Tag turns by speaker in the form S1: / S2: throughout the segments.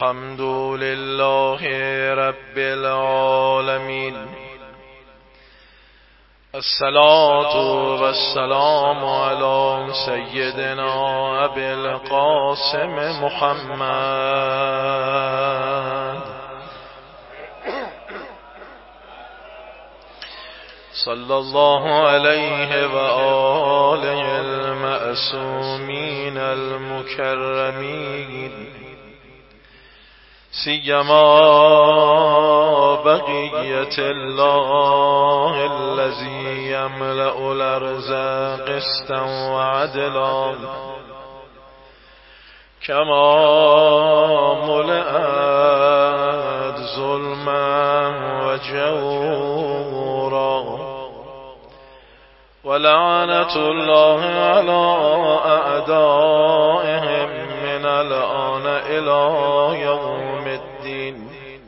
S1: الحمد لله رب العالمين الصلاة والسلام على سيدنا أبي القاسم محمد صلى الله عليه وآله المعصومين المكرمين سيما بقية الله الذي يملأ الأرض قسطا وعدلا كما ملأت ظلما وجورا ولعنة الله على أعدائهم من الآن إلى يوم الدين.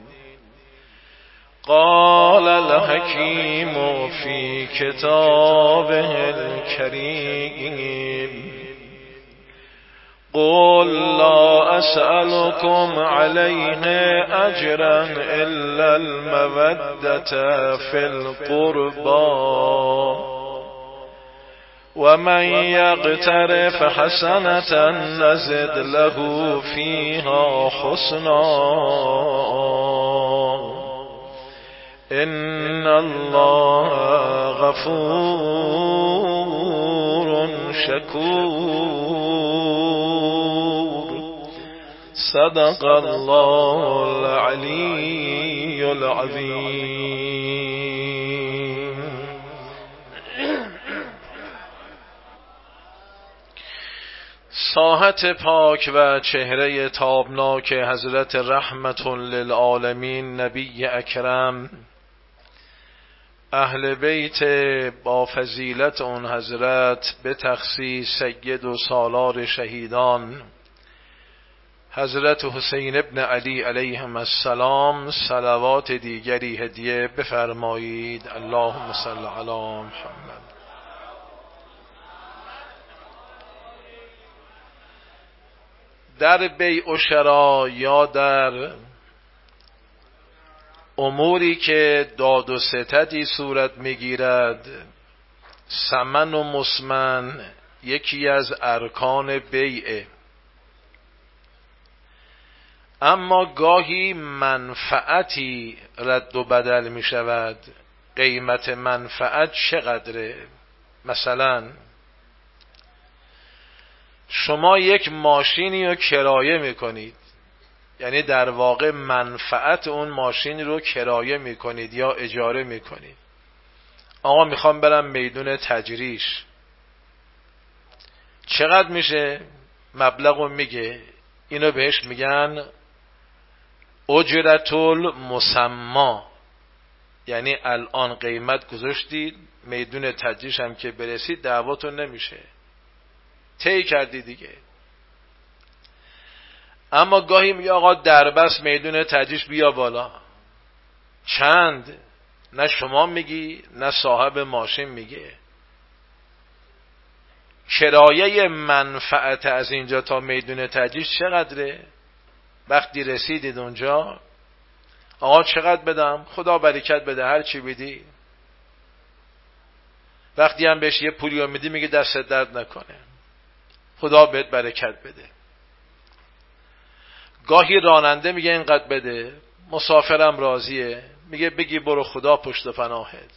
S1: قال الحكيم في كتابه الكريم قل لا أسألكم عليه أجرا إلا المودة في القربى ومن يقترف حسنة نزد له فيها حسنا إن الله غفور شكور. صدق الله العلي العظيم. ساحت پاک و چهره تابناک حضرت رحمت للعالمین نبی اکرم، اهل بیت با فضیلت اون حضرت، به تخصیص سید و سالار شهیدان حضرت حسین ابن علی علیهم السلام، صلوات دیگری هدیه بفرمایید. اللهم صل علی محمد. در بیع و شرا یا در اموری که داد و ستدی صورت میگیرد، ثمن و مسمن یکی از ارکان بیعه. اما گاهی منفعتی رد و بدل می شود. قیمت منفعت چقدره؟ مثلا شما یک ماشینی رو کرایه میکنید، یعنی در واقع منفعت اون ماشین رو کرایه میکنید یا اجاره میکنید. آقا میخوام برم میدون تجریش، چقدر میشه؟ مبلغ رو میگه، اینو بهش میگن اجرت المسمى، یعنی الان قیمت گذاشتید، میدون تجریش هم که برسید دعواتون نمیشه، طی کردی دیگه. اما گاهی میگه آقا دربست میدون تجریش بیا بالا. چند؟ نه شما میگی نه صاحب ماشین میگه. کرایه منفعت از اینجا تا میدون تجریش چقدره؟ وقتی رسیدید اونجا آقا چقدر بدم؟ خدا برکت بده، هر چی بدی. وقتی هم بهش یه پولی رو میدی میگه دست درد نکنه، خدا بهت برکت بده. گاهی راننده میگه اینقدر بده، مسافرم راضیه، میگه بگی برو خدا پشت پناهت.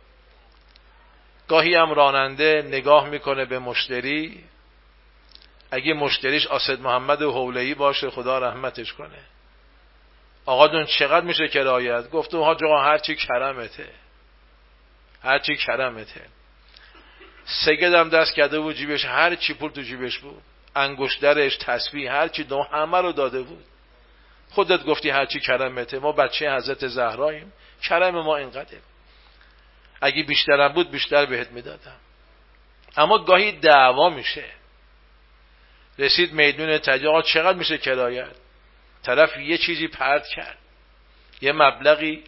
S1: گاهی هم راننده نگاه میکنه به مشتری، اگه مشتریش آسد محمد حوله‌ای باشه خدا رحمتش کنه، آقا دون چقدر میشه کرایت؟ گفت حاج آقا هرچی کرمته، هرچی کرمته. سگدم دست کرده بود جیبش، هر چی پول تو جیبش بود، انگشترش، تسبیح، هر چی همه رو داده بود. خودت گفتی هر چی کرمته، ما بچه حضرت زهراییم، کرم ما اینقدره، اگه بیشترم بود بیشتر بهت میدادم. اما گاهی دعوا میشه. رسید میدون تجارت، چقدر میشه کرایت؟ طرف یه چیزی پرت کرد، یه مبلغی،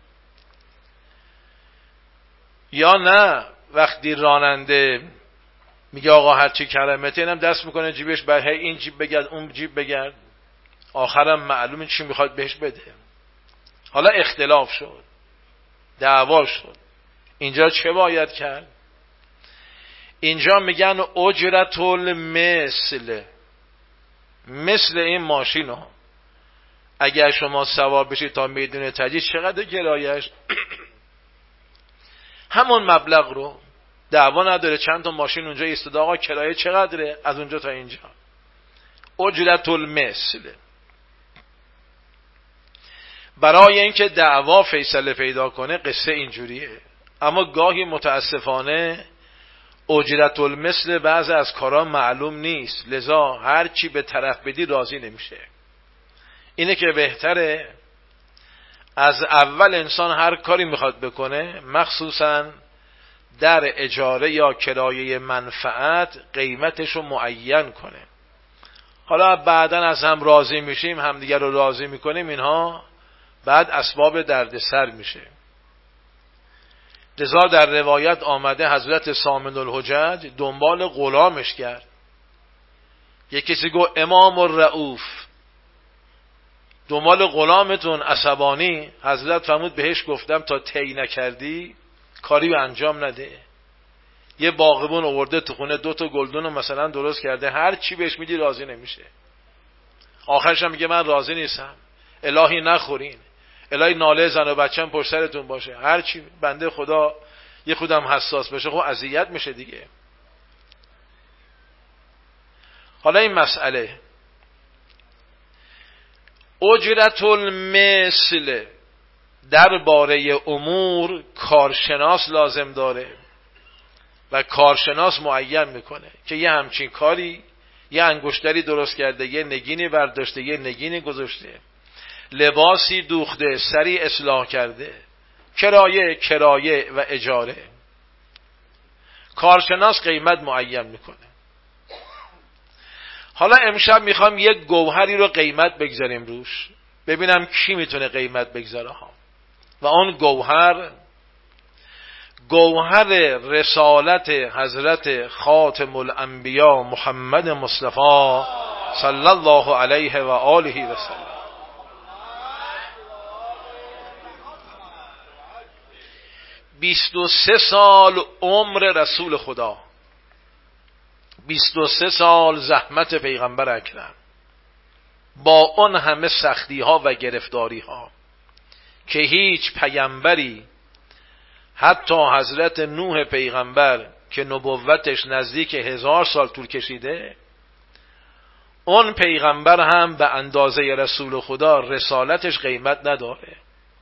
S1: یا نه وقتی راننده میگه آقا هرچی کرمته، اینم دست میکنه جیبش، بر این جیب بگرد اون جیب بگرد. آخرم معلومه چی میخواد بهش بده. حالا اختلاف شد، دعوا شد، اینجا چه باید کرد؟ اینجا میگن اجرت المثل، مثل این ماشین ها اگر شما سوار بشید تا میدون تجهیز چقدر کرایه‌اش؟ همون مبلغ رو، دعوا نداره چند تا ماشین اونجا ایستاده، آقا کرایه چقدره از اونجا تا اینجا؟ اجرت المثل. برای اینکه دعوا فیصله پیدا کنه قصه اینجوریه. اما گاهی متاسفانه اجرت المثل بعض از کارا معلوم نیست، لذا هر چی به طرف بدی راضی نمیشه. اینه که بهتره از اول انسان هر کاری میخواد بکنه، مخصوصا در اجاره یا کرایه منفعت، قیمتش رو معین کنه. حالا بعداً از هم راضی میشیم، همدیگر رو راضی میکنیم، اینها بعد اسباب دردسر میشه. لذا در روایت آمده حضرت سامن الحجج دنبال غلامش کرد. یک کسی گفت امام الرؤوف، دنبال غلامتون عصبانی. حضرت فرمود بهش گفتم تا طی نکردی کاری به انجام نده. یه باغبون آورده تو خونه 2 تا گلدون مثلا درست کرده، هر چی بهش میدی راضی نمیشه. آخرش هم میگه من راضی نیستم، الهی نخورین، الهی ناله زن و بچه‌م پشت سرتون باشه. هر چی بنده خدا یه خودم حساس بشه خب اذیت میشه دیگه. حالا این مسئله اجرت المثل درباره امور کارشناس لازم داره و کارشناس معین میکنه که یه همچین کاری، یه انگشتری درست کرده، یه نگینی برداشته، یه نگینی گذاشته، لباسی دوخته، سری اصلاح کرده، کرایه و اجاره. کارشناس قیمت معین میکنه. حالا امشب میخوام یک گوهری رو قیمت بگذاریم روش، ببینم کی میتونه قیمت بگذاره ها. و اون گوهر رسالت حضرت خاتم الانبیا محمد مصطفی صلی الله علیه و آله و سلم. 23 سال عمر رسول خدا، 23 سال زحمت پیغمبر اکرم، با اون همه سختی ها و گرفتاری ها که هیچ پیامبری، حتی حضرت نوح پیغمبر که نبوتش نزدیک 1000 سال طول کشیده، اون پیغمبر هم به اندازه رسول خدا رسالتش قیمت نداره.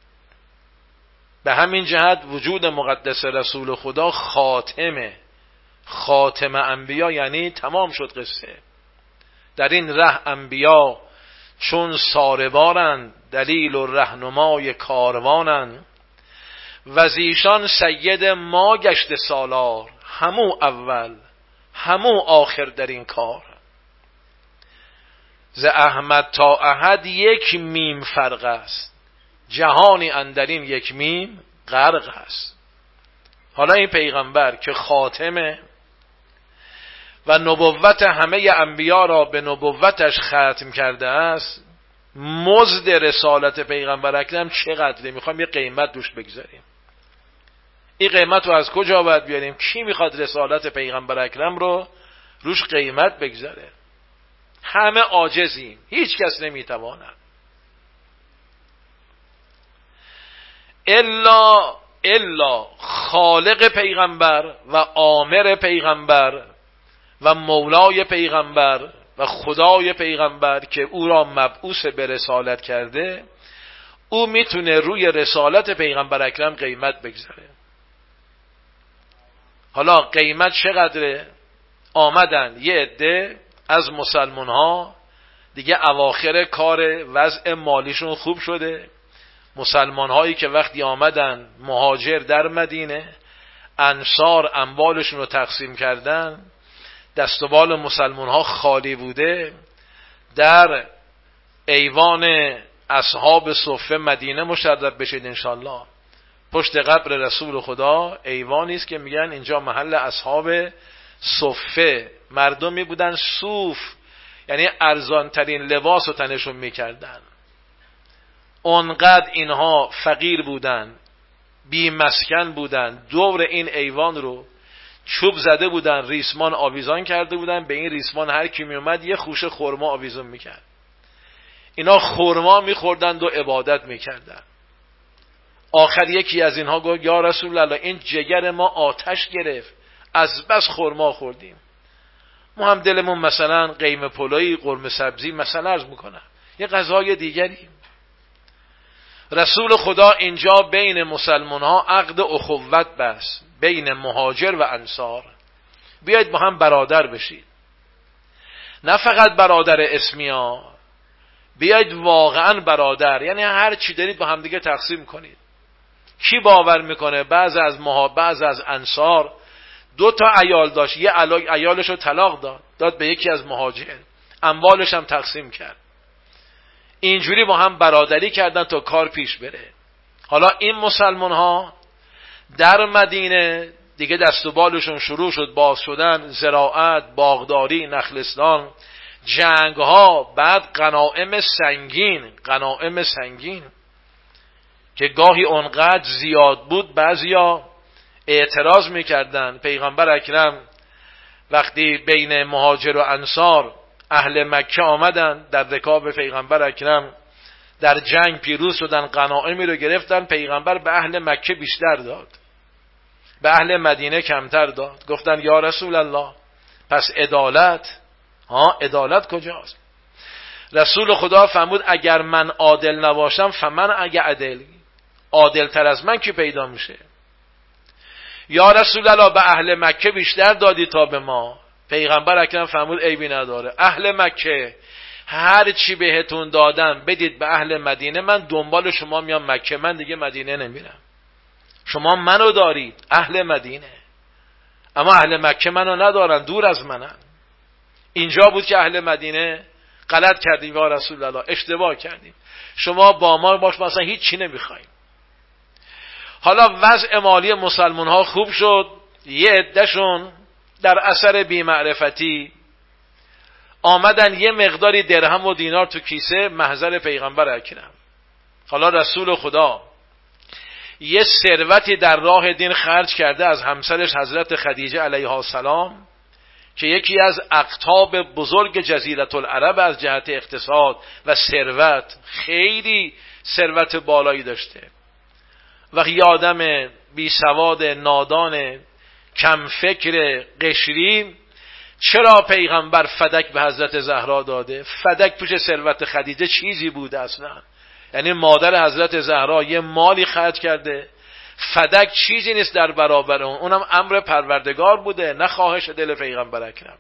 S1: به همین جهت وجود مقدس رسول خدا خاتم انبیا، یعنی تمام شد قصه. در این ره انبیا چون ساربارند، دلیل و رهنمای کاروانند، و زیشان سید ما گشت سالار، همو اول همو آخر در این کار. ز احمد تا احد یک میم فرق است، جهانی اندرین یک میم غرق است. حالا این پیغمبر که خاتمه و نبوت همه انبیا را به نبوتش ختم کرده است، مزد رسالت پیغمبر اکرم چقدره؟ میخوام یه قیمت روش بگذاریم. این قیمت رو از کجا باید بیاریم؟ کی میخواد رسالت پیغمبر اکرم رو روش قیمت بگذاره؟ همه عاجزیم، هیچ کس نمیتواند الا خالق پیغمبر و آمر پیغمبر و مولای پیغمبر و خدای پیغمبر که او را مبعوث به رسالت کرده، او میتونه روی رسالت پیغمبر اکرم قیمت بگذاره. حالا قیمت چقدره؟ آمدن یه عده از مسلمان ها دیگه اواخر کار وضع مالیشون خوب شده، مسلمان هایی که وقتی آمدن مهاجر در مدینه، انصار اموالشون رو تقسیم کردن، دست و بال مسلمان ها خالی بوده، در ایوان اصحاب صفه مدینه مشرف بشید انشالله. پشت قبر رسول خدا ایوانی است که میگن اینجا محل اصحاب صفه، مردمی بودن صوف، یعنی ارزان ترین لباس رو تنشون میکردن. اونقدر اینها فقیر بودن، بی مسکن بودن، دور این ایوان رو چوب زده بودن، ریسمان آویزان کرده بودن، به این ریسمان هر کی می اومد یه خوشه خرما آویزون میکرد. اینا خرما میخوردند و عبادت میکردن. آخر یکی از اینها گفت یا رسول الله این جگر ما آتش گرفت، از بس خرما خوردیم. ما هم دلمون مثلا قیمه پلوی، قرمه سبزی مثلا عرض میکنم، یه غذای دیگری. رسول خدا اینجا بین مسلمان ها عقد اخوت بست، بین مهاجر و انصار. بیاید با هم برادر بشید، نه فقط برادر اسمی ها، بیاید واقعا برادر، یعنی هر چی دارید با هم دیگه تقسیم کنید. کی باور میکنه بعض از انصار 2 عیال داشت، یه عیالش رو طلاق داد به یکی از مهاجر، اموالش هم تقسیم کرد. اینجوری با هم برادری کردن تا کار پیش بره. حالا این مسلمان ها در مدینه دیگه دست و بالشون شروع شد باز شدن، زراعت، باغداری، نخلستان، جنگ ها، بعد غنایم سنگین که گاهی اونقدر زیاد بود بعضیا اعتراض میکردن. پیغمبر اکرم وقتی بین مهاجر و انصار اهل مکه آمدن در رکاب پیغمبر اکرم در جنگ پیروز شدن، غنایمی رو گرفتن، پیغمبر به اهل مکه بیشتر داد، به اهل مدینه کمتر داد. گفتن یا رسول الله پس عدالت کجاست؟ رسول خدا فرمود اگر من عادل نباشم فمن اگه عادل تر از من کی پیدا میشه؟ یا رسول الله به اهل مکه بیشتر دادی تا به ما. پیغمبر اکرم فرمود عیبی نداره، اهل مکه هر چی بهتون دادم بدید به اهل مدینه، من دنبال شما میام مکه، من دیگه مدینه نمیرم. شما منو دارید اهل مدینه، اما اهل مکه منو ندارن، دور از منن. اینجا بود که اهل مدینه غلط کردیم یا رسول الله، اشتباه کردیم، شما با ما باش مثلا هیچ چی نمیخوایم. حالا وضع مالی مسلمان ها خوب شد، یه عدهشون در اثر بی‌معرفتی آمدن یه مقداری درهم و دینار تو کیسه محضر پیغمبر اکرم. حالا رسول خدا یه ثروتی در راه دین خرج کرده از همسرش حضرت خدیجه علیها السلام که یکی از اقطاب بزرگ جزیره العرب از جهت اقتصاد و ثروت، خیلی ثروت بالایی داشته. و یه آدم بی سواد، نادان، کم فکر، قشری، چرا پیغمبر فدک به حضرت زهرا داده؟ فدک پیش ثروت خدیجه چیزی بوده اصلا؟ یعنی مادر حضرت زهرا یه مالی خرج کرده، فدک چیزی نیست در برابر اونم امر پروردگار بوده، نه خواهش دل پیغمبر اکرم.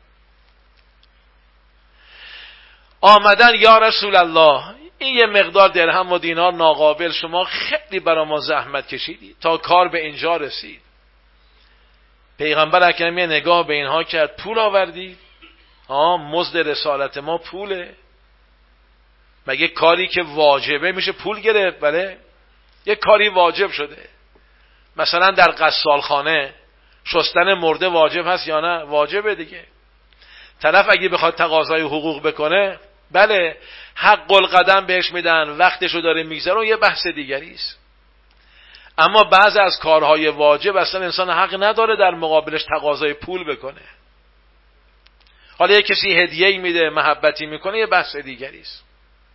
S1: آمدن یا رسول الله این یه مقدار درهم و دینار ناقابل، شما خیلی برای ما زحمت کشیدی تا کار به اینجا رسید. پیغمبر اکرم یه نگاه به اینها کرد، پول آوردی؟ مزد رسالت ما پوله. مگه کاری که واجبه میشه پول گرفت؟ بله، یه کاری واجب شده. مثلا در غسالخانه شستن مرده واجب هست یا نه؟ واجبه دیگه. طرف اگه بخواد تقاضای حقوق بکنه، بله حق القدم بهش میدن، وقتشو داره میگذره، یه بحث دیگری است. اما بعضی از کارهای واجب اصلا انسان حق نداره در مقابلش تقاضای پول بکنه. حالا یه کسی هدیه‌ای میده، محبتی میکنه، یه بحث دیگری است.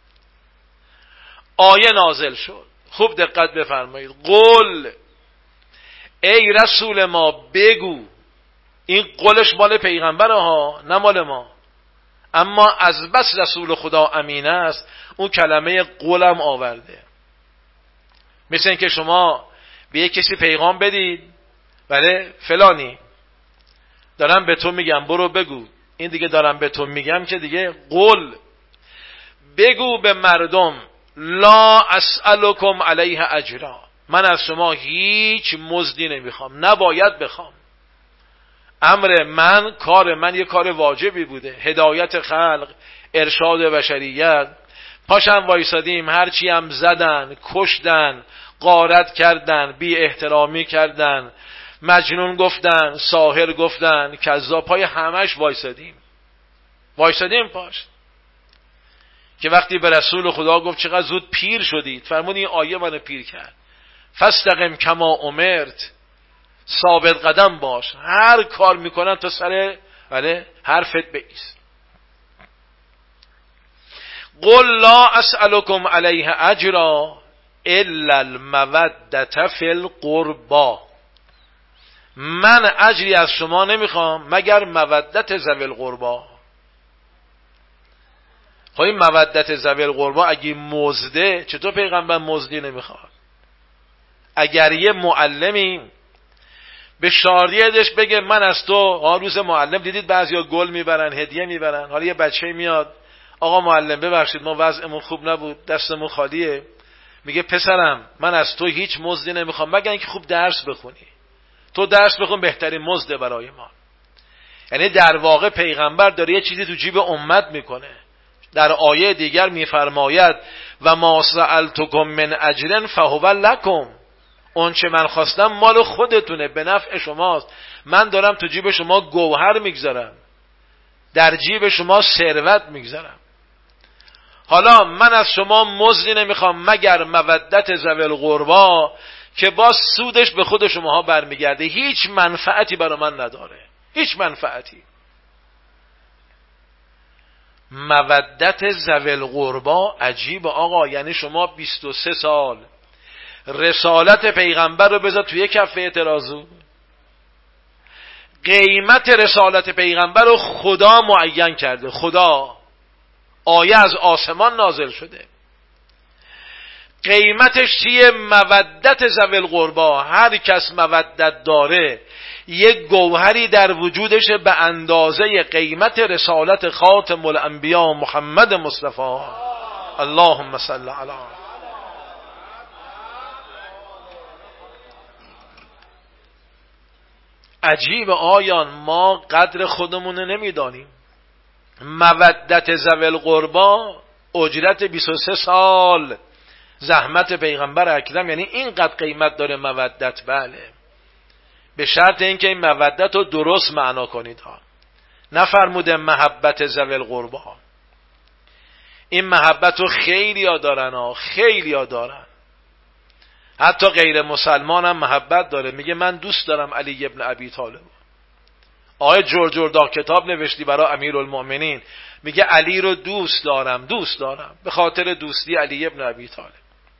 S1: آیه نازل شد، خوب دقت بفرمایید. قل ای رسول ما بگو، این قولش مال پیغمبره ها، نه مال ما. اما از بس رسول خدا امین است، اون کلمه قولم آورده. مثل این که شما به یک کسی پیغام بدید، بله فلانی دارم به تو میگم برو بگو، این دیگه دارم به تو میگم که دیگه قول. بگو به مردم لا اسألکم علیه اجرا، من از شما هیچ مزدی نمیخوام، نباید بخوام. امر من، کار من یه کار واجبی بوده، هدایت خلق، ارشاد بشریت. پاشم وایسادیم، هرچی هم زدن، کشتن، غارت کردن، بی احترامی کردن، مجنون گفتن، ساحر گفتن، کذاب، پای همش وایسادیم پاش. که وقتی به رسول خدا گفت چقدر زود پیر شدید، فرمود این آیه منو پیر کرد. فاستقم کما امرت، ثابت قدم باش، هر کار میکنن تو سر حرفت بایست. قل لا اسألكم علیه اجرا الا المودة فی القربا، من اجری از شما نمیخوام مگر مودت ذوی القربا. خب این مودت ذوی القربا اگه مزده، چطور پیغمبر مزدی نمیخواد؟ اگر یه معلمی به شاگردش بگه من از تو، روز معلم دیدید بعضیا گل میبرن، هدیه میبرن، حالا یه بچه میاد آقا معلم ببخشید ما وضعمون خوب نبود، دستمون خالیه، میگه پسرم من از تو هیچ مزدی نمیخوام مگر اینکه خوب درس بخونی، تو درس بخون بهترین مزد برای ما. یعنی در واقع پیغمبر داره یه چیزی تو جیب امت میکنه. در آیه دیگر میفرماید و ما سألتکم من اجر فهو لکم، اون چه من خواستم مال خودتونه، به نفع شماست. من دارم تو جیب شما گوهر میگذارم، در جیب شما ثروت میگذارم. حالا من از شما مزدی نمیخوام مگر مودت ذوی القربا که باز سودش به خود شماها برمیگرده، هیچ منفعتی برای من نداره، هیچ منفعتی. مودت ذوی القربا عجیب آقا، یعنی شما 23 سال رسالت پیغمبر رو بذار توی کفه ترازو، قیمت رسالت پیغمبر رو خدا معین کرده، خدا آیه از آسمان نازل شده، قیمتش چیه؟ مودت ذوی القربا. هر کس مودت داره یک گوهری در وجودش به اندازه قیمت رسالت خاتم الانبیا محمد مصطفی. اللهم صل علی. عجیب آیان ما قدر خودمون نمیدانیم. مودت ذوی القربا اجرت 23 سال زحمت پیغمبر اکرم، یعنی اینقدر قیمت داره مودت. بله، به شرط اینکه این مودت رو درست معنا کنید ها. نفرموده محبت ذوی القربا. این محبت رو خیلی ها دارن ها، خیلی ها دارن. حتی غیر مسلمان هم محبت داره، میگه من دوست دارم علی ابن ابی طالب. آقای جورجوردا کتاب نوشتی برای امیرالمؤمنین، میگه علی رو دوست دارم به خاطر دوستی علی ابن ابی طالب.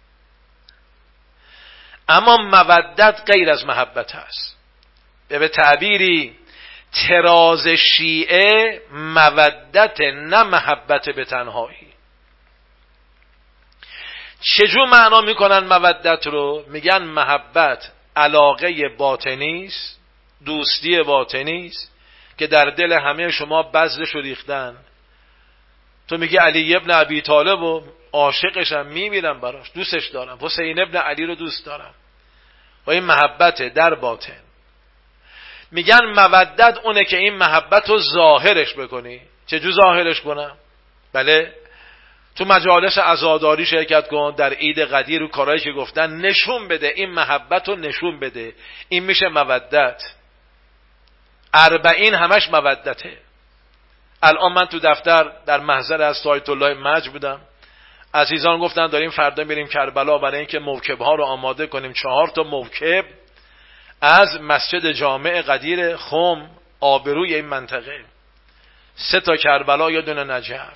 S1: اما مودت غیر از محبت هست. به تعبیری تراز شیعه مودت، نه محبت به تنهایی. چجور معنا میکنن مودت رو؟ میگن محبت علاقه باطنی است، دوستی باطنی است که در دل همه شما بذرش رو ریختن. تو میگی علی ابن ابی طالب و عاشقشم، میمیرم براش، دوستش دارم، حسین ابن علی رو دوست دارم، و این محبت در باطن. میگن مودت اونه که این محبت رو ظاهرش بکنی. چجور ظاهرش کنم؟ بله، تو مجالس عزاداری شرکت کن، در عید قدیر و کارهایی که گفتن نشون بده، این محبت رو نشون بده، این میشه مودت. 40 همش مودته. الان من تو دفتر در محضر از آیت الله مجد بودم، عزیزان گفتن داریم فردا میریم کربلا برای اینکه موکب ها رو آماده کنیم. 4 تا موکب از مسجد جامع قدیر خم، آبروی این منطقه، 3 تا کربلا، 1 دونه نجف.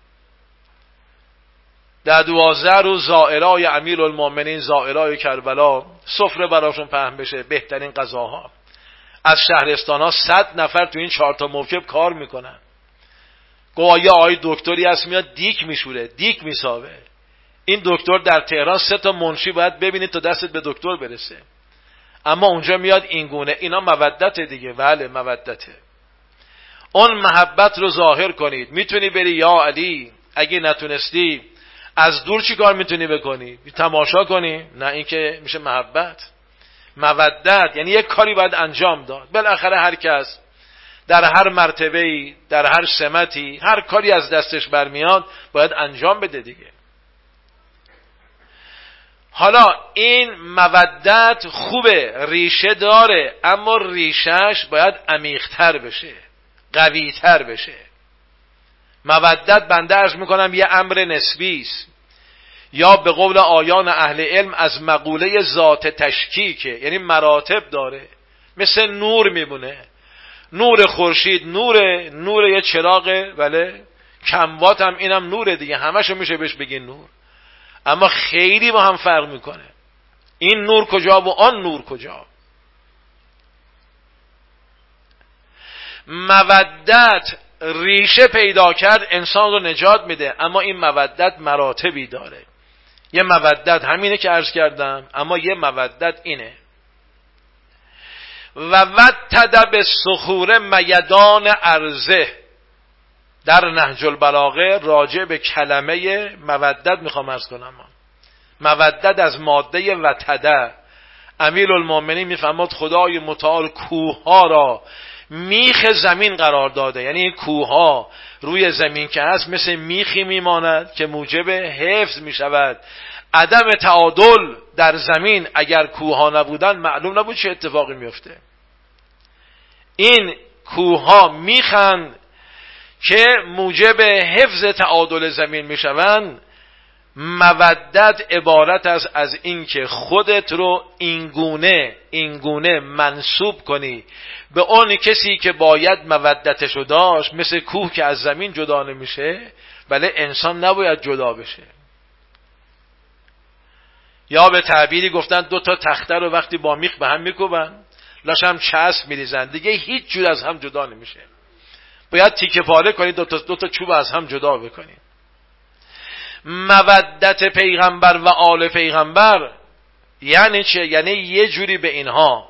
S1: در 12 روز زائرای امیرالمؤمنین، زائرای کربلا، سفره براشون پهن بشه، بهترین غذاها. از شهرستان ها 100 نفر تو این 4 تا موکب کار میکنن. گویا آقای دکتری هست میاد دیک میشوره، دیک میساوه. این دکتر در تهران 3 تا منشی باید ببینید تا دستت به دکتر برسه، اما اونجا میاد اینگونه. اینا مودت دیگه. بله مودته. اون محبت رو ظاهر کنید. میتونی بری یا علی، اگه نتونستی از دور چی کار میتونی بکنی؟ تماشا کنی؟ نه، این که میشه محبت. مودت یعنی یک کاری باید انجام داد. بالاخره هر کس در هر مرتبه‌ای، در هر سمتی، هر کاری از دستش برمیاد باید انجام بده دیگه. حالا این مودت خوبه، ریشه داره، اما ریشهش باید عمیق‌تر بشه، قوی‌تر بشه. مودت بنده عرض میکنم یه امر نسبی است، یا به قول آیان اهل علم از مقوله ذات تشکیکه، یعنی مراتب داره، مثل نور میمونه. نور خورشید نور یه چراغه، بله، کموات هم اینم نوره دیگه، همشو میشه بهش بگین نور، اما خیلی با هم فرق میکنه. این نور کجا و آن نور کجا؟ مودت ریشه پیدا کرد انسان رو نجات میده، اما این مودت مراتبی داره. یه مودت همینه که عرض کردم، اما یه مودت اینه. و وتد بالصخور میدان ارضه، در نهج البلاغه راجع به کلمه مودت میخوام عرض کنم. مودت از ماده وتده، امیرالمومنین میفرماد خدای متعال کوهها را میخ زمین قرار داده، یعنی این کوهها روی زمین که هست مثل میخی میماند که موجب حفظ میشود. عدم تعادل در زمین، اگر کوهها نبودن معلوم نبود چه اتفاقی میفته. این کوهها میخن که موجب حفظ تعادل زمین میشوند. مودت عبارت است از این که خودت رو اینگونه منسوب کنی به اون کسی که باید مودتشو داشت، مثل کوه که از زمین جدا نمیشه، بله انسان نباید جدا بشه. یا به تعبیری گفتن دو تا تخته رو وقتی با میخ به هم میکوبن، لاش هم چسب میریزن، دیگه هیچ جور از هم جدا نمیشه. باید تیکه پاره کنید، دو تا چوب از هم جدا بکنید. مودت پیغمبر و آل پیغمبر یعنی چه؟ یعنی یه جوری به اینها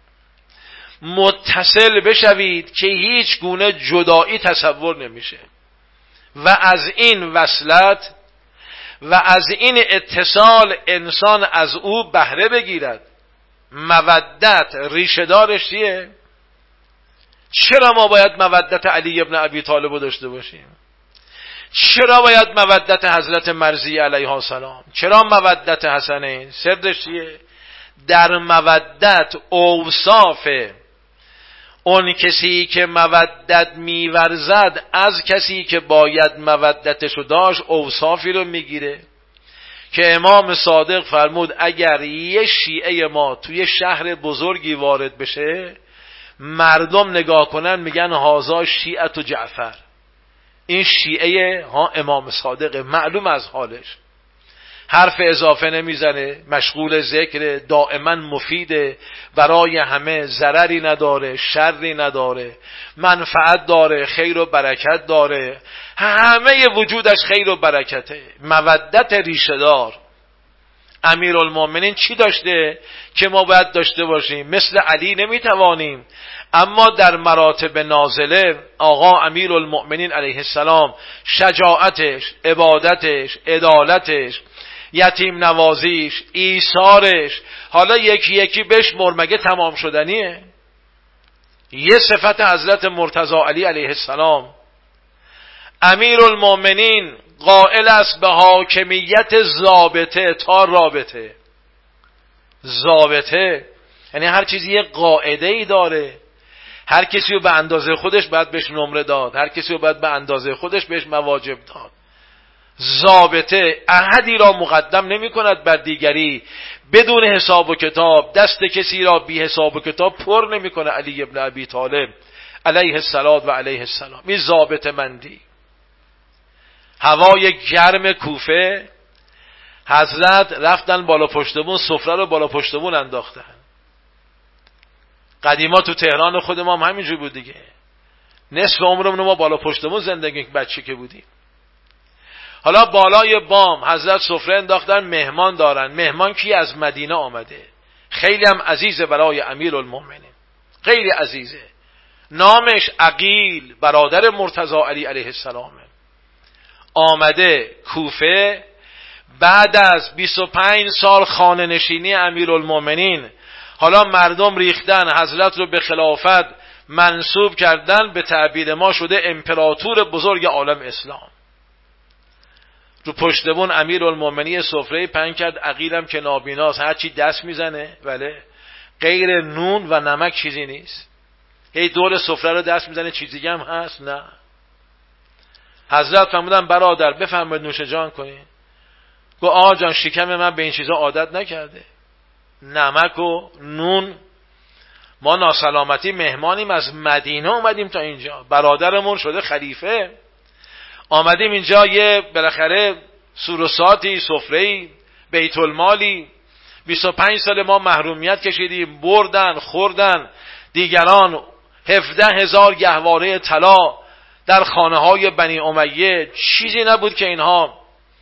S1: متصل بشوید که هیچ گونه جدایی تصور نمیشه، و از این وصلت و از این اتصال انسان از او بهره بگیرد. مودت ریشه دارش چیه؟ چرا ما باید مودت علی ابن ابی طالب رو داشته باشیم؟ چرا باید مودت حضرت مرضی علیه السلام؟ چرا مودت حسنین؟ سردش چیه؟ در مودت اوصاف اون کسی که مودت میورزد از کسی که باید مودتشو داشت اوصافی رو میگیره که امام صادق فرمود اگر یه شیعه ما توی شهر بزرگی وارد بشه، مردم نگاه کنن میگن هازا شیعت و جعفر، این شیعه ها امام صادق، معلوم از حالش، حرف اضافه نمیزنه، مشغول ذکر، دائما مفیده، برای همه، ضرری نداره، شری نداره، منفعت داره، خیر و برکت داره، همه وجودش خیر و برکته. مودت ریشه دار. امیرالمومنین چی داشته که ما باید داشته باشیم؟ مثل علی نمیتوانیم، اما در مراتب نازله آقا امیرالمومنین علیه السلام شجاعتش، عبادتش، عدالتش، یتیم نوازیش، ایثارش، حالا یکی یکی بهش مرمگه تمام شدنیه. یه صفت حضرت مرتضی علی علیه السلام، امیرالمومنین قائل است به حاکمیت ضابطه تا رابطه. ضابطه یعنی هر چیزی یه قاعده ای داره، هر کسی رو به اندازه خودش باید بهش نمره داد، هر کسی رو باید به اندازه خودش بهش مواجب داد. ضابطه احدی را مقدم نمی کند بر دیگری، بدون حساب و کتاب دست کسی را بی حساب و کتاب پر نمی کنه. علی ابن ابی طالب علیه الصلات و علیه السلام، این ضابطه مندی. هوای گرم کوفه، حضرت رفتن بالا پشتمون، سفره رو بالا پشتمون انداختن. قدیما تو تهران خود ما هم همینجور بود دیگه، نصف عمرمون ما بالا پشتمون زندگی بچه که بودیم. حالا بالای بام حضرت سفره انداختن، مهمان دارن. مهمان کی؟ از مدینه آمده، خیلی هم عزیزه برای امیرالمومنین، خیلی عزیزه. نامش عقیل، برادر مرتضی علی علیه السلامه. آمده کوفه، بعد از 25 سال خانه نشینی امیرالمومنین، حالا مردم ریختن، حضرت رو به خلافت منصوب کردن، به تعبیر ما شده امپراتور بزرگ عالم اسلام. رو پشتبون امیرالمومنین سفره پهن کرد، عقیلم که نابیناست، هر چی دست میزنه، بله، غیر نون و نمک چیزی نیست. هی دور سفره رو دست میزنه، چیزی هم هست؟ نه. حضرت فرمودن برادر بفرمایید نوش جان کنید. گفت آقا جان شکم من به این چیزا عادت نکرده، نمک و نون، ما ناسلامتی مهمانیم، از مدینه اومدیم تا اینجا، برادرمون شده خلیفه، آمدیم اینجا یه بالاخره سوروساتی، سفره‌ای، بیت المالی، 25 سال ما محرومیت کشیدیم، بردن خوردن دیگران 17,000 گهواره طلا در خانه های بنی امیه، چیزی نبود که اینها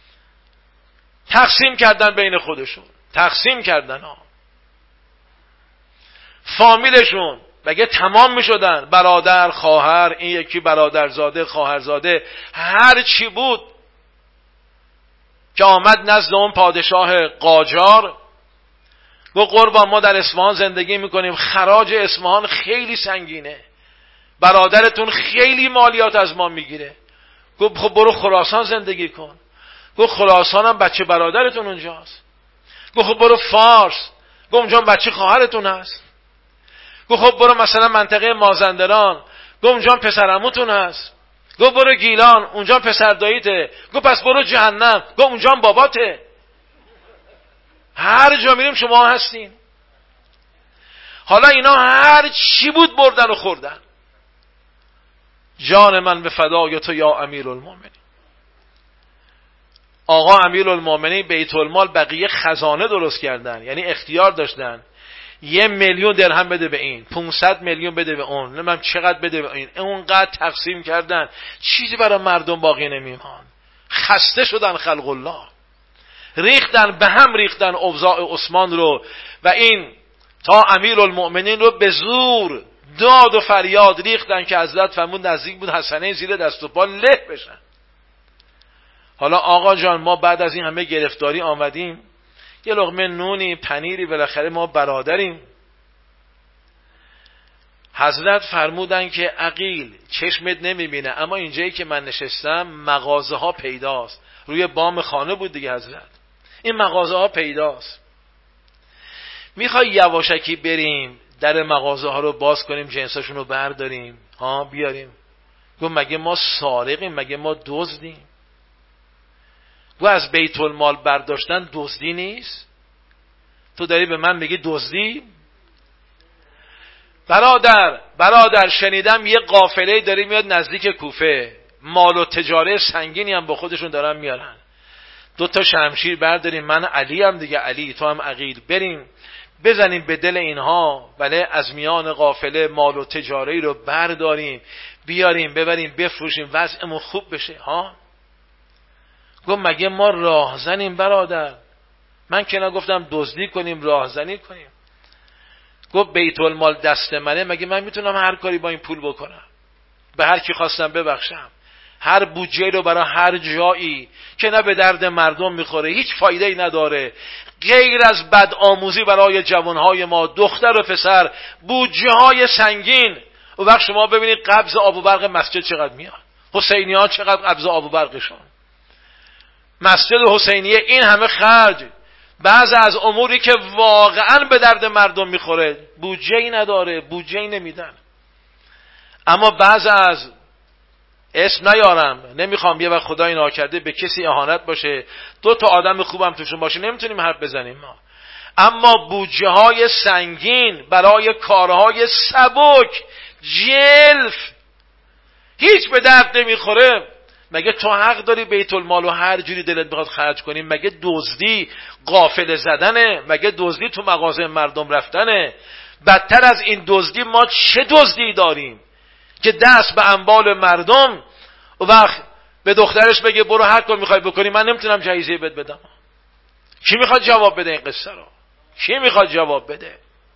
S1: تقسیم کردن بین خودشون، تقسیم کردن ها. فامیلشون بگه تمام می شدن، برادر، خواهر، این یکی برادرزاده، خواهرزاده، هر چی بود که آمد نزد اون پادشاه قاجار. گفت قربان ما در اصفهان زندگی میکنیم، خراج اصفهان خیلی سنگینه، برادرتون خیلی مالیات از ما میگیره. گفت خب برو خراسان زندگی کن. گفت خراسان هم بچه برادرتون اونجاست. گفت خب برو فارس. گفت اونجا بچه خواهرتون هست. گفت خب برو مثلا منطقه مازندران. گفت اونجا پسرعموتون هست. گفت برو گیلان، اونجا پسر داییته. گفت پس برو جهنم. گفت اونجا باباته. هر جا میریم شما هستین. حالا اینا هر چی بود بردن و خوردن. جان من به فدای تو یا امیرالمومنین. آقا امیرالمومنین بیت المال بقیه خزانه درست کردن، یعنی اختیار داشتن 1,000,000 درهم بده به این، 500 میلیون بده به اون، نمیدونم چقدر بده به این، اونقدر تقسیم کردن، چیزی برای مردم باقی نمیمان. خسته شدن خلق الله، ریختن به هم، ریختن اوضاع عثمان رو و این تا امیرالمومنین رو به زور داد و فریاد ریختن که حضرت فرمود نزدیک بود حسنین زیر دست و پا له بشن. حالا آقا جان ما بعد از این همه گرفتاری آمدیم، یه لقمه نونی پنیری، بالاخره ما برادریم. حضرت فرمودن که عقیل چشمت نمیبینه، اما اینجایی که من نشستم مغازه ها پیداست. روی بام خانه بود دیگه حضرت، این مغازه ها پیداست. میخوای یواشکی بریم در مغازه ها رو باز کنیم، جنساشون رو برداریم ها بیاریم؟ گفت مگه ما سارقیم؟ مگه ما دزدیم؟ گفت از بیت المال برداشتن دزدی نیست؟ تو داری به من میگی دزدی؟ برادر شنیدم یه قافله داره میاد نزدیک کوفه، مال و تجاره سنگینی هم با خودشون دارن میارن. 2 شمشیر برداریم، من علی هم دیگه، علی تو هم عقیل، بریم بزنیم به دل اینها، بله از میان قافله مال و تجاری رو برداریم بیاریم ببریم بفروشیم، وضعمون خوب بشه ها. گفت مگه ما راهزنیم برادر؟ من که نگفتم دزدی کنیم، راهزنی کنیم. گفت بیت المال دست منه، مگه من میتونم هر کاری با این پول بکنم؟ به هر کی خواستم ببخشم، هر بودجه رو برای هر جایی که نه به درد مردم میخوره، هیچ فایده ای نداره، غیر از بدآموزی برای جوانهای ما، دختر و پسر، بودجه های سنگین. و وقت شما ببینید قبض آب و برق مسجد چقدر میاد، حسینی ها چقدر قبض آب و برقشون، مسجد حسینیه این همه خرج، بعض از اموری که واقعا به درد مردم میخوره بودجه ای نداره، بودجه ای نمیدن. اما بعض از اسم نیارم، نمیخوام یه وقت خدای ناکرده به کسی اهانت باشه، 2 آدم خوبم توشون باشه نمیتونیم حرف بزنیم ما. اما بودجه های سنگین برای کارهای سبک، جلف، هیچ به درد نمیخوره. مگه تو حق داری بیت المال رو هر جوری دلت بخواد خرج کنی؟ مگه دزدی قافله زدنه؟ مگه دزدی تو مغازه مردم رفتنه؟ بدتر از این دزدی ما چه دزدی داریم که دست به اموال مردم و وقت به دخترش بگه برو هر کار میخوای بکنی، من نمیتونم جایزه بهت بدم. کی میخواد جواب بده این قصه رو؟ کی میخواد جواب بده؟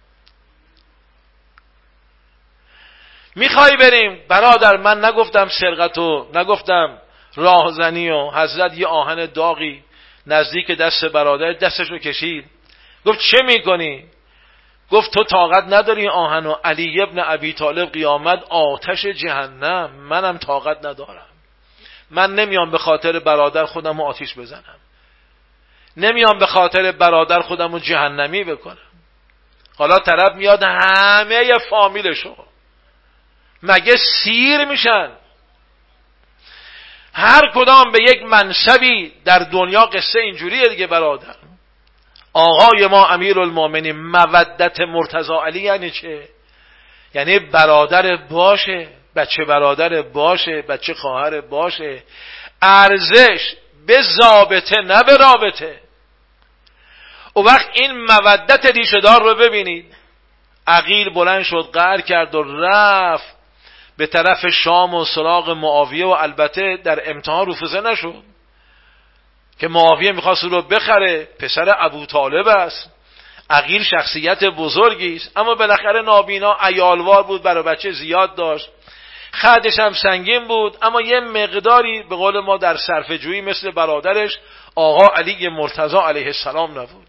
S1: میخوای بریم برادر؟ من نگفتم سرقتو، نگفتم راهزنی، و حضرت یه آهن داغی نزدیک دست برادر دستشو کشید، گفت چه میکنی؟ گفت تو طاقت نداری آهن، و علی ابن ابی طالب قیامت آتش جهنم، منم طاقت ندارم. من نمیام به خاطر برادر خودم رو آتیش بزنم، نمیام به خاطر برادر خودم رو جهنمی بکنم. حالا طرف میاد همه فامیلشو، مگه سیر میشن؟ هر کدام به یک منصبی در دنیا. قصه اینجوریه دیگه برادر. آقای ما امیرالمومنین مودت مرتضی علی یعنی چه؟ یعنی برادر باشه، بچه برادر باشه، بچه خواهر باشه. ارزش به ضابطه نه به رابطه. و وقت این مودت ریشه‌دار رو ببینید. عقیل بلند شد قهر کرد و رفت به طرف شام و سراغ معاویه و البته در امتحان رفوزه نشد که معاویه میخواست رو بخره، پسر ابو طالب است. عقیل شخصیت بزرگی است اما بالاخره نابینا عیالوار بود، برای بچه زیاد داشت، خدش هم سنگین بود، اما یه مقداری به قول ما در صرفه جویی مثل برادرش آقا علی مرتضی علیه السلام نبود.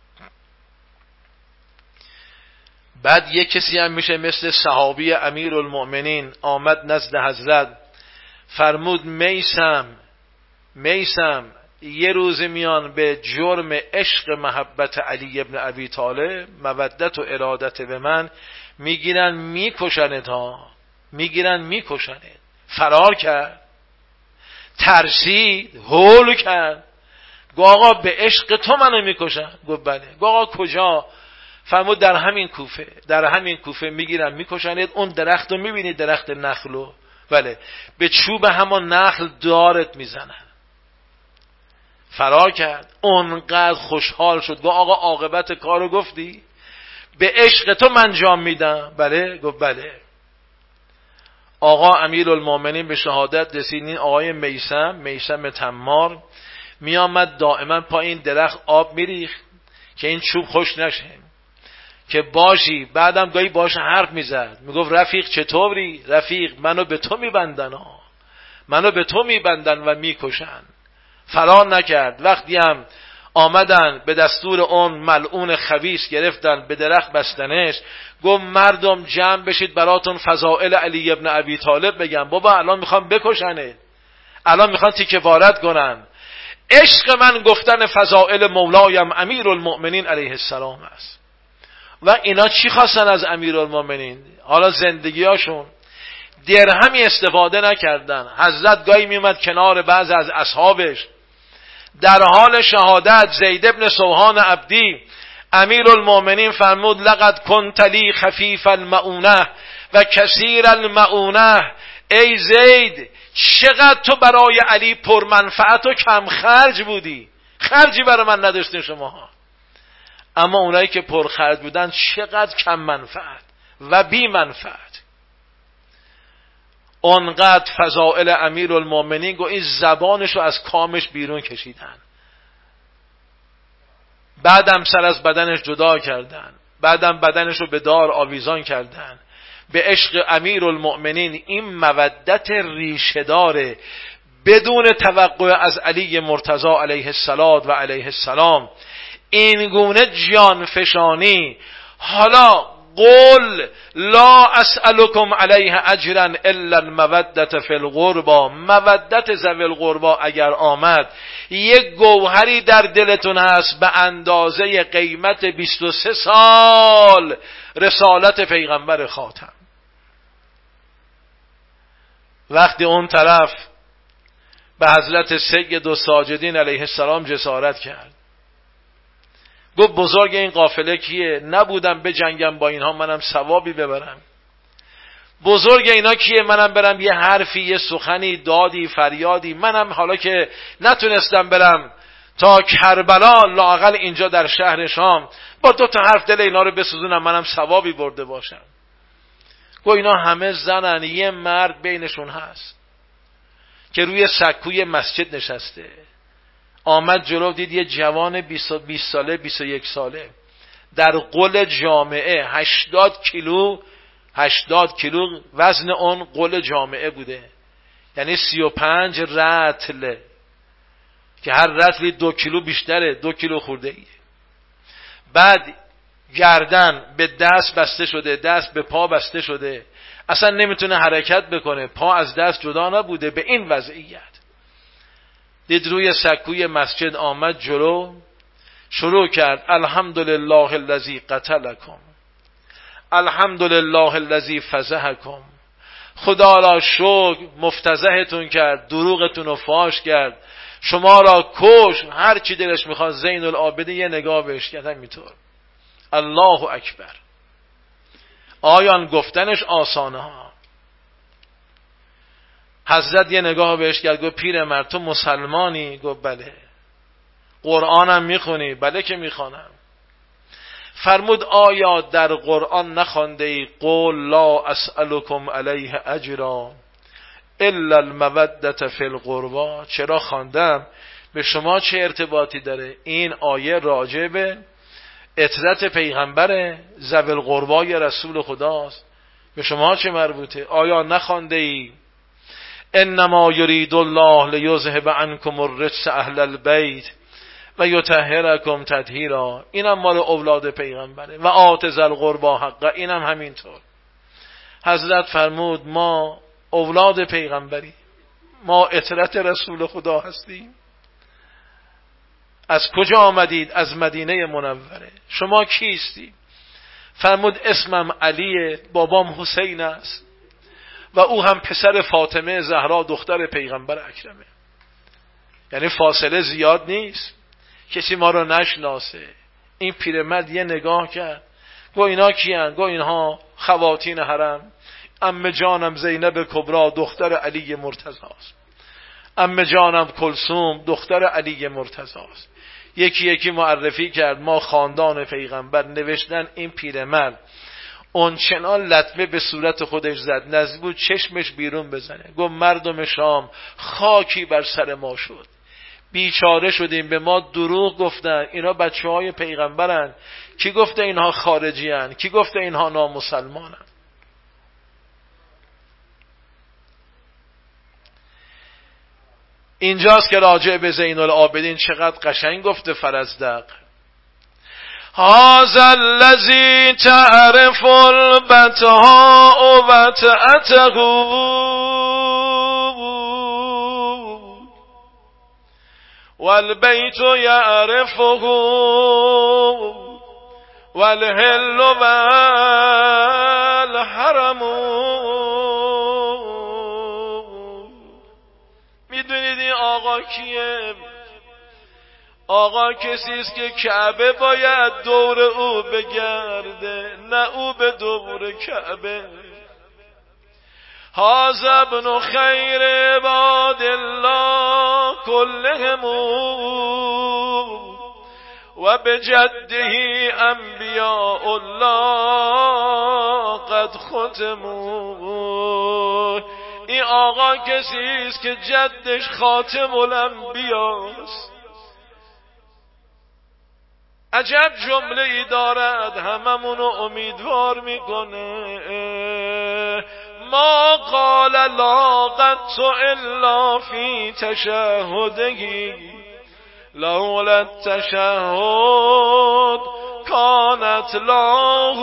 S1: بعد یک کسی هم میشه مثل صحابی امیرالمؤمنین آمد نزد حضرت فرمود میسم یه روز میان به جرم عشق محبت علی ابن ابی طالب، مودت و ارادت به من، میگیرن میکشنت. فرار کرد، ترسید، هول کرد، گو آقا به عشق تو منو میکشن؟ گفت بله. گو آقا کجا؟ فرمود در همین کوفه میگیرن میکشنت. اون درخت رو میبینید، درخت نخلو؟ بله. به چوب همان نخل دارت میزنن. فرار کرد، اونقدر خوشحال شد، گفت آقا عاقبت کارو گفتی؟ به عشق تو من جام میدم. بله. گفت بله. آقا امیرالمومنین به شهادت رسیدین. آقای میسم تمار میامد دائما پایین درخت آب میریخت که این چوب خوش نشه، که باشی. بعدم گاهی باش حرف میزد، میگفت رفیق چطوری؟ رفیق منو به تو میبندن و میکشن. فرار نکرد. وقتی هم آمدن به دستور اون ملعون خبیث گرفتن به درخت بستنش، گفت مردم جمع بشید براتون فضائل علی ابن ابی طالب بگم. بابا الان میخوام بکشنه، الان میخوان تیکه پارت کنن. عشق من گفتن فضائل مولایم امیرالمؤمنین علیه السلام است. و اینا چی خواستن از امیرالمؤمنین؟ حالا زندگیاشون درهمی استفاده نکردن. حضرت گاهی میومد کنار بعض از اصحابش در حال شهادت، زید ابن سوحان عبدی، امیرالمؤمنین فرمود لقد کنت لی خفیف المعونه و کثیر المعونه. ای زید چقدر تو برای علی پرمنفعت و کم خرج بودی، خرجی برای من نداشتین شما. اما اونایی که پرخرج بودن چقدر کم منفعت و بی منفعت. اونقدر فضائل امیرالمؤمنین گو این زبانشو از کامش بیرون کشیدن. بعدم سر از بدنش جدا کردن، بعدم بدنشو به دار آویزان کردن. به عشق امیرالمؤمنین این مودت ریشه داره بدون توقع از علی مرتضی علیه الصلات و علیه السلام. این گونه جان فشانی. حالا قل لا اسألكم علیه اجرا الا المودت فی القربى. مودت ذوی القربى اگر آمد، یک گوهری در دلتون هست به اندازه قیمت 23 سال رسالت پیغمبر خاتم. وقتی اون طرف به حضرت سید و ساجدین علیه السلام جسارت کرد، گفت بزرگ این قافله کیه؟ نبودم بجنگم با اینها منم ثوابی ببرم. بزرگ اینا کیه؟ منم برم یه حرفی، یه سخنی، دادی، فریادی. منم حالا که نتونستم برم تا کربلا، لااقل اینجا در شهر شام با 2 تا حرف دل اینا رو بسوزونم، منم ثوابی برده باشم. گفت اینا همه زنن، یه مرد بینشون هست که روی سکوی مسجد نشسته. آمد جلو، دید یه جوان 20 ساله 21 ساله در قل جامعه 80 کیلو وزن اون قل جامعه بوده، یعنی 35 رطل که هر رطلی 2 کیلو بیشتره، 2 کیلو خورده ایه. بعد گردن به دست بسته شده، دست به پا بسته شده، اصلا نمیتونه حرکت بکنه، پا از دست جدا نبوده. به این وضعیت دید روی سکوی مسجد، آمد جلو، شروع کرد الحمدلله الذی قتلکم، الحمدلله الذی فضحکم، خدا را شکر مفتضحتون کرد، دروغتون رو فاش کرد، شما را کش، هر چی دلش میخواد. زین العابدین یه نگاه بهش کرد همینطور. الله اکبر. آیان گفتنش آسانه ها. حضرت یه نگاه بهش کرد، گفت پیرمرد تو مسلمانی؟ گفت بله. قرآنم میخونی؟ بله که میخوانم. فرمود آیا در قرآن نخوانده ای قول لا اسألکم علیه اجرا الا المودة فی القربا؟ چرا خواندم؟ به شما چه ارتباطی داره؟ این آیه راجع به عترت پیغمبر ذوی القربای رسول خداست، به شما چه مربوطه؟ آیا نخوانده ای انما یرید الله لیذهب عنکم الرجس اهل البیت و یطهرکم تطهیرا؟ اینم مال اولاد پیغمبره. و آت ذی القربا حقه، اینم همینطور. حضرت فرمود ما اولاد پیغمبری، ما عترت رسول خدا هستیم. از کجا آمدید؟ از مدینه منوره. شما کیستی؟ فرمود اسمم علیه، بابام حسین است و او هم پسر فاطمه زهرا دختر پیغمبر اکرمه. یعنی فاصله زیاد نیست، کسی ما رو نشناسه. این پیرمرد یه نگاه کرد، گو اینا کیان؟ گو اینها خواتین حرم. عمه جانم زینب کبرا دختر علی مرتضی است، عمه جانم کلثوم دختر علی مرتضی است. یکی یکی معرفی کرد، ما خاندان پیغمبر. نوشتن این پیرمرد اون چنان لطمه به صورت خودش زد نزدیک بود چشمش بیرون بزنه. گفت مردم شام خاکی بر سر ما شد، بیچاره شدیم، به ما دروغ گفتن، اینا بچه های پیغمبرن. کی گفته اینها خارجی هن؟ کی گفته اینها نامسلمانن؟ اینجاست که راجع به زین العابدین چقدر قشنگ گفته فرزدق. هذا الذی تعرف البتهاء بتعته والبیت یعرفه والهل والحرم. میدونید این آقا کیه؟ آقا کسی است که کعبه باید دور او بگرده، نه او به دور کعبه. هذا ابن خیر عباد الله كلهم و بجده انبیاء الله قد ختموا. این آقا کسی است که جدش خاتم الانبیاست. عجب جمله ای دارد، هممونو امیدوار میکنه. ما قال لا قط الا فی تشهده لولا التشهد کانت له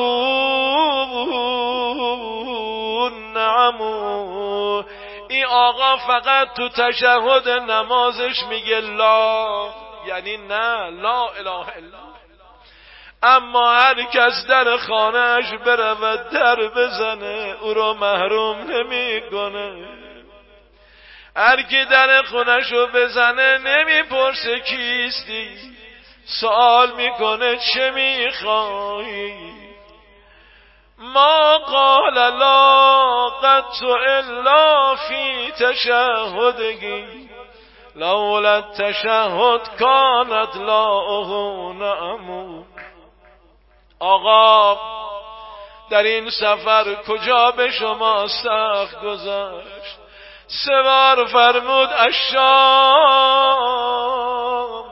S1: نعم. این آقا فقط تو تشهد نمازش میگه لا، یعنی نه، لا اله الا. اما هر کس در خانهش برود در بزنه او رو محروم نمیکنه. هر کی در خونهشو بزنه نمیپرسه کیستی، سوال میکنه چه میخوایی. ما قال لا قط الا فی تشهده لولا التشهد کانت له نعم. آقا در این سفر کجا به شما سخت گذشت؟ 3 بار فرمود الشام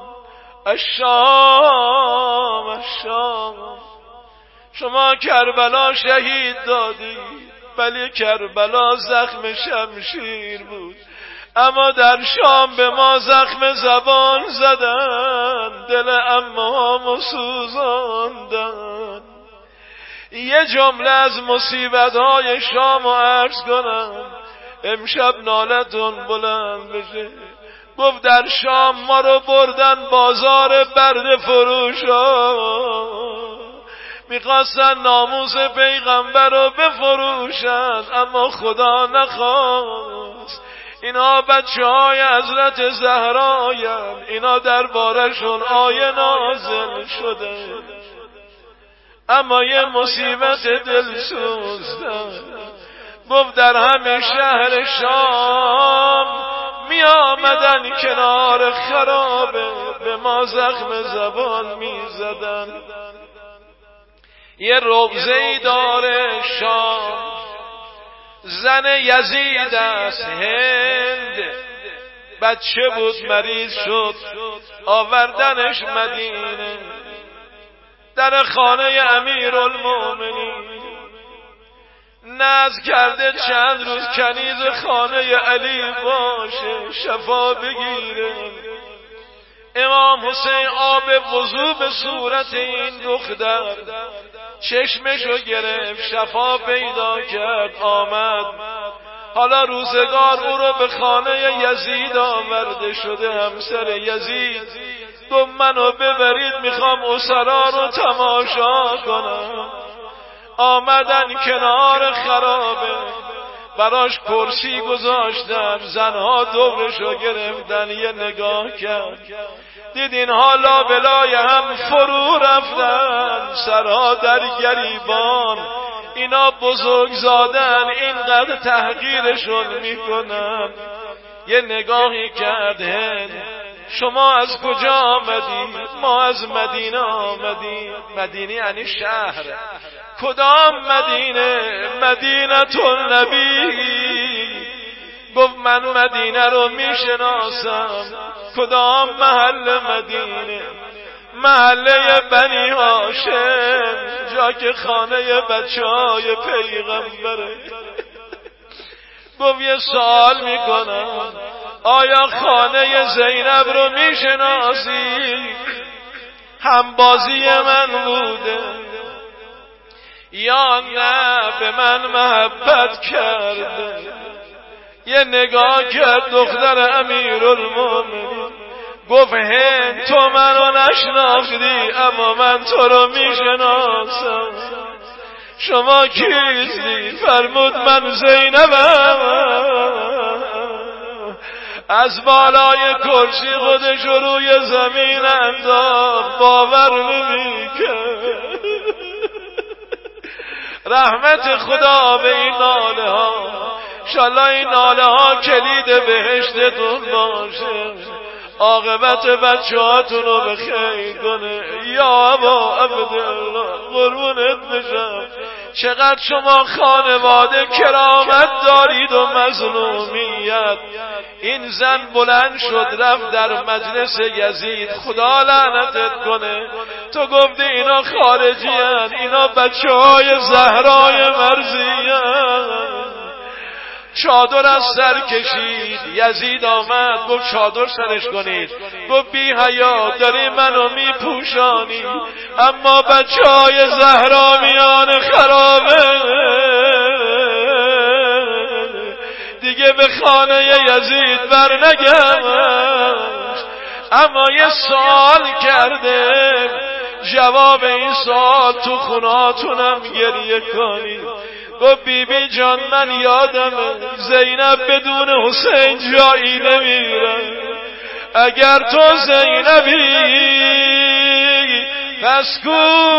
S1: الشام الشام. شما کربلا شهید دادی، ولی کربلا زخم شمشیر بود. اما در شام به ما زخم زبان زدن، دل عمه‌هامو سوزاندن. یه جمله از مصیبت‌های شامو عرض کنم، امشب نالتون بلند بشه. گفت در شام ما رو بردن بازار برده فروشا، میخواستن ناموس پیغمبر رو بفروشن، اما خدا نخواست. اینا بچه های حضرت زهراین، اینا دربارشون آیه نازل شده، اما یه مصیبت دلسوز گفت در همین شهر شام می آمدن کنار خرابه به ما زخم زبان می زدن. یه روضه‌ای داره شام، زن یزید است هند، بچه بود مریض شد آوردنش مدینه، در خانه امیرالمومنین نذر کرده چند روز کنیز خانه علی باشه شفا بگیره. امام حسین آب وضو به صورت این دختر چشمشو گرفت، شفا پیدا کرد، آمد. حالا روزگار او رو به خانه یزید آورده شده، همسر یزید گفت منو ببرید میخوام اسرا رو تماشا کنم. آمدن کنار خرابه، براش کرسی گذاشتن، زنها دورشو گرفتن، یه نگاه کرد، دید اینها لابلای هم فرو رفتن، سرها در گریبان، اینا بزرگ زادن، اینقدر تحقیرشون میکنن. یه نگاهی کرد، هند شما از کجا آمدی؟ ما از مدینه آمدیم. مدینه یعنی شهر. کدام مدینه؟ مدینه النبی. گفت من مدینه رو میشناسم. کدام محل مدینه؟ محله بنی هاشم، جا که خانه بچهای پیغمبره. گفت یه سوال میکنم، آیا خانه زینب رو میشناسی؟ همبازی من بوده یا نه به من محبت کرده؟ یه نگاه کرد دختر امیرالمومنین، گفت هند تو منو نشناختی اما من تو رو میشناسم. شما کیستی؟ فرمود من زینبم. از بالای کرسی خودش روی زمین انداخت، باور نمی‌کرد. رحمت خدا به این ناله ها، انشالله این ناله ها کلید بهشتتون باشه، عاقبت بچه‌هاتون رو به خیر کنه. یا ابا عبدالله قربونت بشم، چقدر شما خانواده کرامت دارید و مظلومیت. این زن بلند شد رفت در مجلس یزید، خدا لعنتت کنه، تو گفتی اینا خارجی هن، اینا بچه های زهرای مرضیه. چادر از سر کشید، یزید آمد گفت چادر سرش کنید. گفت بی حیا داری منو می پوشانی، اما بچه های زهرا میان خرابه، دیگه به خانه یزید بر نگشت. اما یه سوال کرده، جواب این سوال تو خوناتونم گریه کنید. گفت بی بی جان من یادمه زینب بدون حسین جایی نمیره. اگر تو زینبی پس کو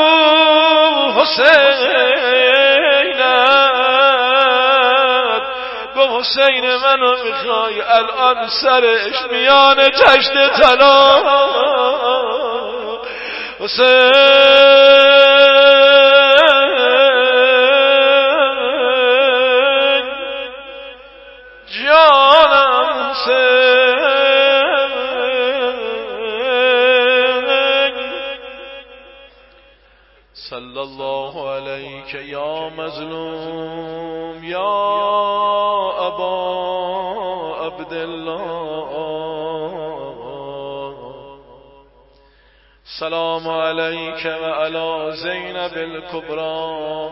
S1: حسینت؟ گفت حسین منو میخوای؟ الان سرش میان تشت طلا. حسین جانم حسین. صلی الله علیک یا مظلوم یا ابا عبدالله. سلام علیک و علی زینب الکبری.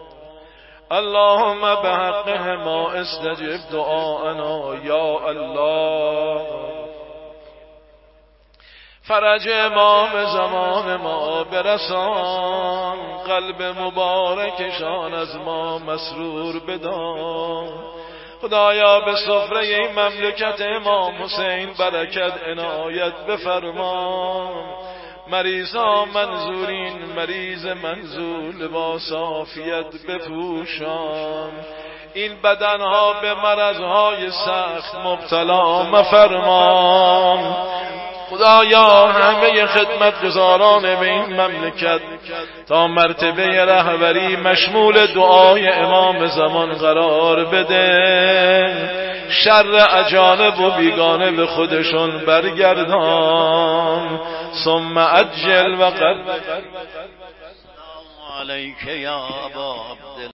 S1: اللهم بحقه ما استجب دعاءنا یا الله. فرج امام زمان ما برسان، قلب مبارکشان از ما مسرور بدان. خدایا به سفره این مملکت امام حسین برکت عنایت بفرما. مریضا منظورین، مریض منظور لباس عافیت بپوشان. این بدنها به مرضهای سخت مبتلا مفرما. خدایا همه خدمتگزاران به این مملکت تا مرتبه رهبری مشمول دعای امام زمان قرار بده. شر اجانب و بیگانه به خودشون برگردان. ثم عجل و قد علیک یا ابا عبد